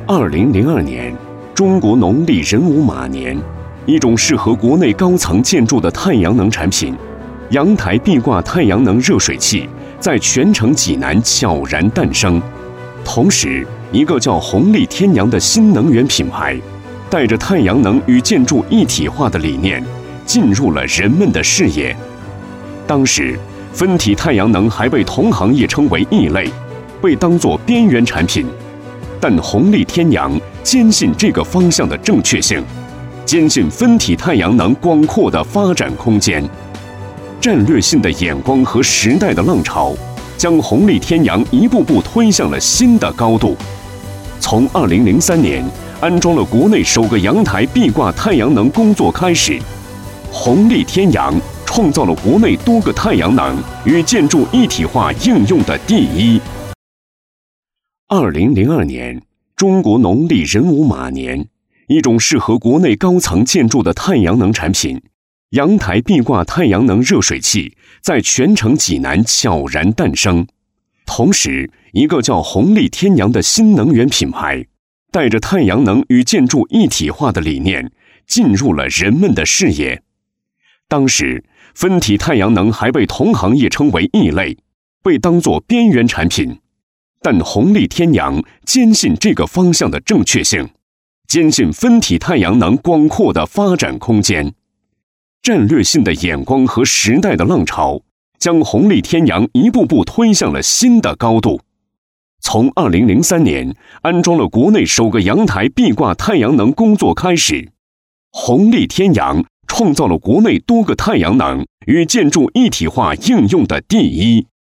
2002年，中国农历壬午马年，一种适合国内高层建筑的太阳能产品——阳台壁挂太阳能热水器，在全城济南悄然诞生。同时，一个叫红利天阳的新能源品牌，带着太阳能与建筑一体化的理念，进入了人们的视野。当时，分体太阳能还被同行业称为异类，被当作边缘产品。但红利天阳坚信这个方向的正确性，坚信分体太阳能广阔的发展空间。战略性的眼光和时代的浪潮，将红利天阳一步步推向了新的高度。从2003年安装了国内首个阳台壁挂太阳能工作开始，红利天阳创造了国内多个太阳能与建筑一体化应用的第一。2002年，中国农历壬午马年，一种适合国内高层建筑的太阳能产品——阳台壁挂太阳能热水器，在全城济南悄然诞生。同时，一个叫红利天阳的新能源品牌，带着太阳能与建筑一体化的理念，进入了人们的视野。当时，分体太阳能还被同行业称为异类，被当作边缘产品。但红利天阳坚信这个方向的正确性，坚信分体太阳能广阔的发展空间。战略性的眼光和时代的浪潮，将红利天阳一步步推向了新的高度。从2003年安装了国内首个阳台壁挂太阳能工作开始，红利天阳创造了国内多个太阳能与建筑一体化应用的第一。